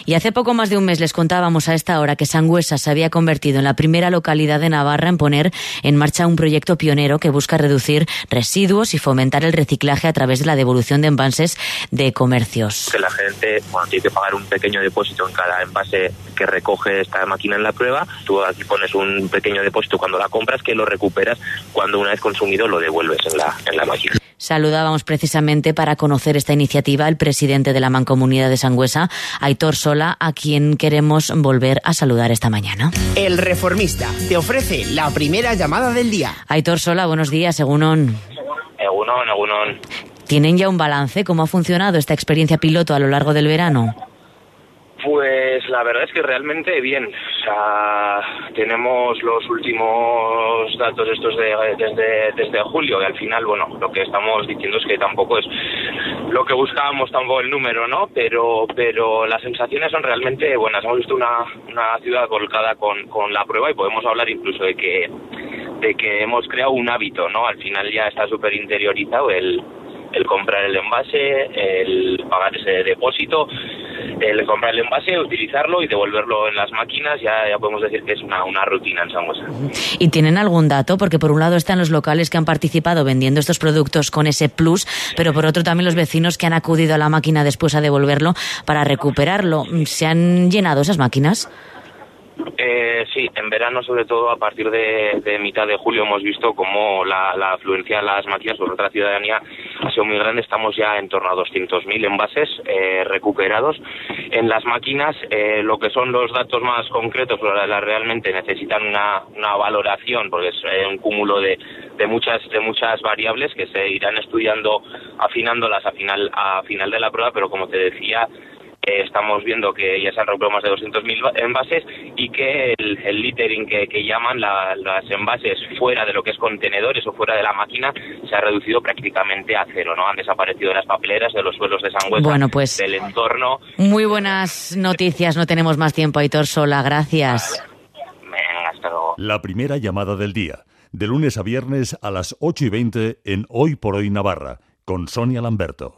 Y hace poco más de un mes les contábamos a esta hora que Sangüesa se había convertido en la primera localidad de Navarra en poner en marcha un proyecto pionero que busca reducir residuos y fomentar el reciclaje a través de la devolución de envases de comercios. Que la gente tiene que pagar un pequeño depósito en cada envase que recoge esta máquina en la prueba. Tú aquí pones un pequeño depósito cuando la compras, que lo recuperas cuando una vez consumido lo devuelves en la máquina. Saludábamos precisamente para conocer esta iniciativa el presidente de la Mancomunidad de Sangüesa, Aitor Sola, a quien queremos volver a saludar esta mañana. El Reformista te ofrece la primera llamada del día. Aitor Sola, buenos días, egunon. Egunon. ¿Tienen ya un balance? ¿Cómo ha funcionado esta experiencia piloto a lo largo del verano? Pues la verdad es que realmente bien. O sea, tenemos los últimos datos estos desde julio, y al final, bueno, lo que estamos diciendo es que tampoco es lo que buscábamos, tampoco el número, ¿no? Pero las sensaciones son realmente buenas. Hemos visto una ciudad volcada con la prueba y podemos hablar incluso de que hemos creado un hábito, ¿no? Al final ya está súper interiorizado el comprar el envase, el pagar ese depósito, el comprar el envase, utilizarlo y devolverlo en las máquinas. Ya podemos decir que es una rutina en Sangüesa. ¿Y tienen algún dato? Porque por un lado están los locales que han participado vendiendo estos productos con ese plus, pero por otro también los vecinos que han acudido a la máquina después a devolverlo para recuperarlo. ¿Se han llenado esas máquinas? Sí, en verano, sobre todo a partir de mitad de julio, hemos visto cómo la afluencia a las máquinas por otra ciudadanía ha sido muy grande. Estamos ya en torno a 200.000 envases recuperados en las máquinas. Lo que son los datos más concretos, realmente necesitan una valoración, porque es un cúmulo de muchas variables que se irán estudiando, afinándolas a final de la prueba, pero como te decía, estamos viendo que ya se han recuperado más de 200.000 envases y que el littering que llaman las envases fuera de lo que es contenedores o fuera de la máquina se ha reducido prácticamente a cero, ¿no? Han desaparecido de las papeleras, de los suelos de Sangüesa, bueno, pues, del entorno. Muy buenas noticias, no tenemos más tiempo, Aitor Sola, gracias. Venga, hasta luego. La primera llamada del día, de lunes a viernes a las 8:20 en Hoy por Hoy Navarra, con Sonia Lamberto.